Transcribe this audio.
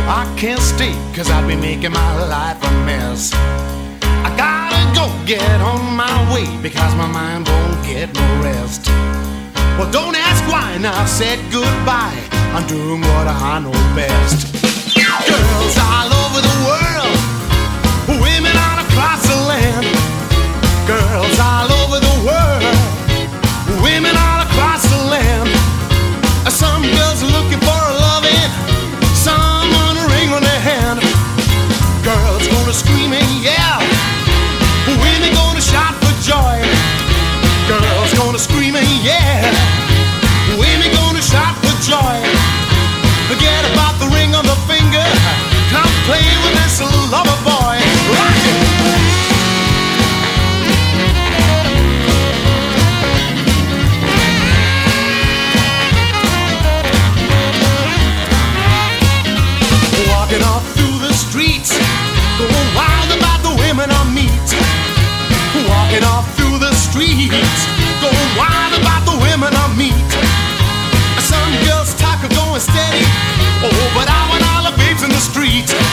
I can't stay, cause I'd be making my life a mess. I gotta go get on my way, because my mind won't get no rest. Well, don't ask why, now I've said goodbye. I'm doing what I know best. Girls all over the world, women all across the land. Girls all over the world, women all across the land. Some girls are looking for a loving, some want a ring on their hand. Girls gonna scream and yell, women gonna shout for joy. Girls gonna scream and yell, women gonna shout for joy. Forget about the ring on the finger, come play with this lover boy. Rock it! Walking off through the streets, going wild about the women I meet. Walking off through the streets, going wild about the women I meet. Some girls talk of going steady, oh, but I want all the babes in the street.